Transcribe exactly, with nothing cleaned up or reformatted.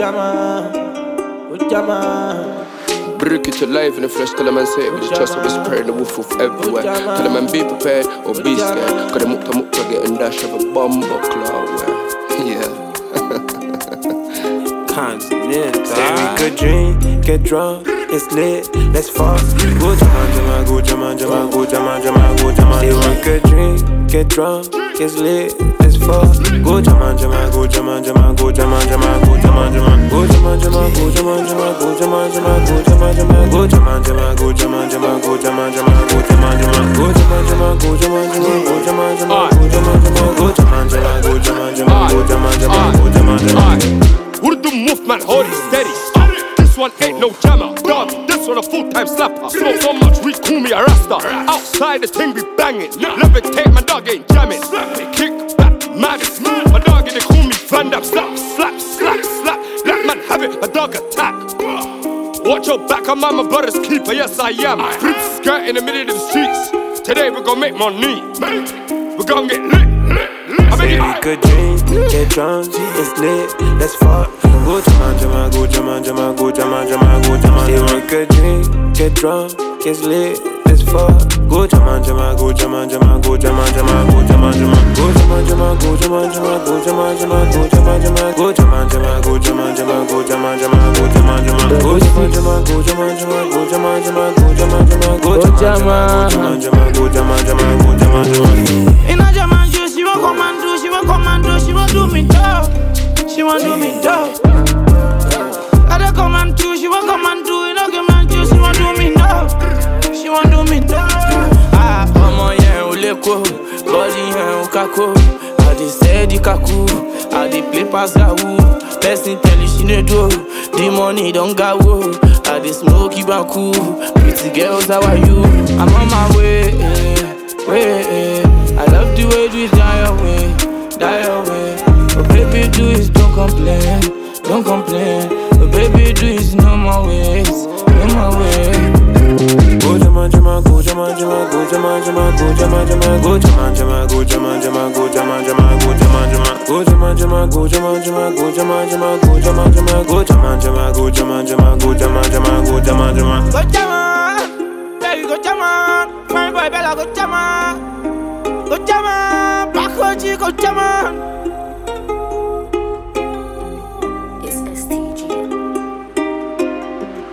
jama, go jama. Break it alive in the flesh, tell a man say it with the chest of his prayer, the wolf of everywhere. Tell a man be prepared or be scared, cause the mukta mukta get and dash of a bomb buckler. Yeah. Continental. Say we could drink, get drunk, it's lit, let's fuck. Go jama jama, go jama jama, go jama jama, go jama. Say we could drink, get drunk, it's lit, let's fuck. Go jama jama, go jama jama, go jama jama, go jama jama. Go jama jama, go jama jama, go jama jama, go jama jama. Go jama jama, go jama jama, go jama jama, go jama jama. Go jama jama, go jama jama, go jama jama, go jama jama. Go jama jama, go jama jama, go jama jama, go jama jama. Urdu movement, hold it steady. This one ain't no jammer, dog. This one a full-time slapper. Smoke so much, we call me a rasta. Outside the thing be banging. Levitate, my dog ain't jamming. They kick back, mad as my dog, they call me Van Damme. Slap, slap, slap, slap. Let man have it, my dog attack. Watch your back, I'm my brother's keeper, yes I am. Flip skirt in the middle of the streets. Today we gon' make money. We gon' get lit, lit, lit. I Say we could drink, get drunk, it's lit, let's fuck. Go jama jama, go jama jama, go jama jama, go jama. Say we could drink, get drunk, it's lit, let's fuck. Go jama jama, go jama jama, go jama jama, go jama jama. Go jama jama, go jama jama, go jama jama, go jama jama. Go jama jama, go jama jama, go jama jama, go jama jama. Go jama jama, go jama jama, go jama jama, go jama jama. Go jama jama, go jama jama, go jama jama. In a jama juice, she won't come and do, she won't come and do, she won't do me dog. She won't do me dog. I don't come and do, she won't come and do, you know, come and do, she won't do me dog. She won't do me dog. Ah, mama, yeah, uleko, body, yeah, ukako. I dey steady kaku, I dey play pass gawu. Person tell you she no do, the money don't go. I dey smoke ibaku, pretty girls, how are you? I'm on my way, eh, way, eh. I love the way you die your way, die your way. But baby, do is don't complain, don't complain. But baby, do is no more ways, no more ways. Go jama jama, go jama jama, go jama jama, go jama jama. Go jama jama, go jama jama, go jama jama, go jama jama. Go jama jama, go jama jama, go jama jama, go jama jama. Go jama jama, go jama jama, go jama jama, go jama jama. Go jama, baby, go jama. My boy Bella, go jama. Go jama, Paco G, go jama.